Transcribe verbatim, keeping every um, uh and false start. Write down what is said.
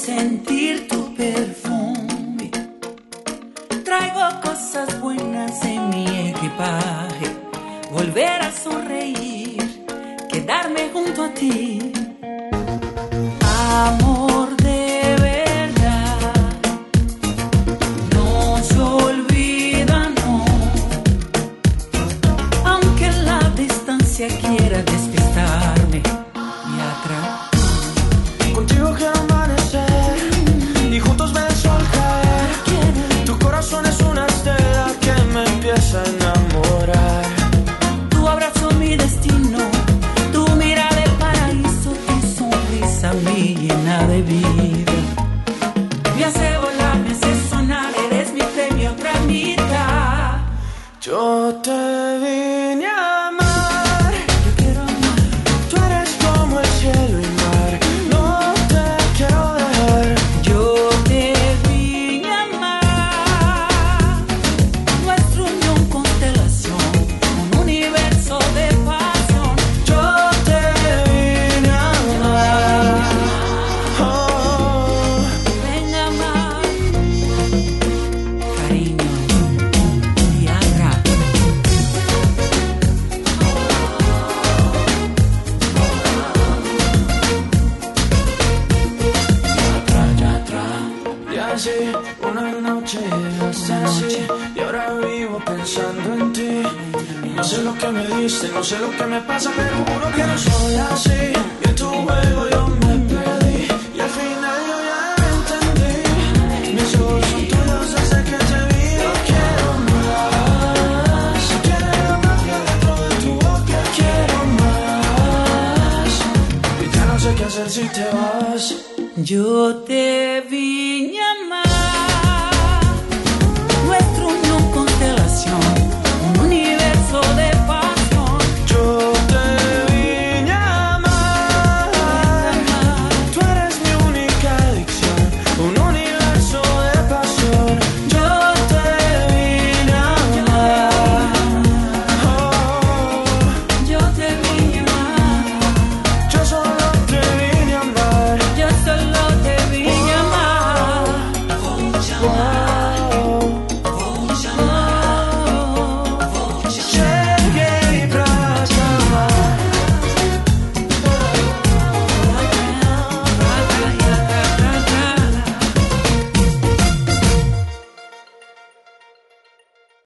sentir tu perfume. Traigo cosas buenas en mi equipaje. Volver a sonreír, quedarme junto a ti. Amor de verdad, no se olvida, no. Aunque la distancia quiera despistarme y atrás. Contigo quiero amanecer y juntos ver el sol caer. Tu corazón es una estela que me empieza a enamorar. Tu abrazo mi destino, tu mirada el paraíso, tu sonrisa me llena de vida. Me hace volar, me hace sonar, eres mi premio, otra mitad. Yo te vine a amar, Yo quiero amar, tú eres como el cielo y mar. No te quiero dejar. yo te vine a amar. Nuestra unión, constelación, un universo de pasión. Yo te vine a amar. Oh, Ven a amar, cariño, tierra. y así una noche llegaste así y ahora vivo pensando en ti. No sé lo que me diste, no sé lo que me pasa, pero juro que no soy así. Y en tu juego yo me perdí y al final yo ya me entendí. Mis ojos son tuyos desde que te vi. Yo quiero más, quiero la magia dentro de tu boca. Quiero más y ya no sé qué hacer si te vas. Yo te vi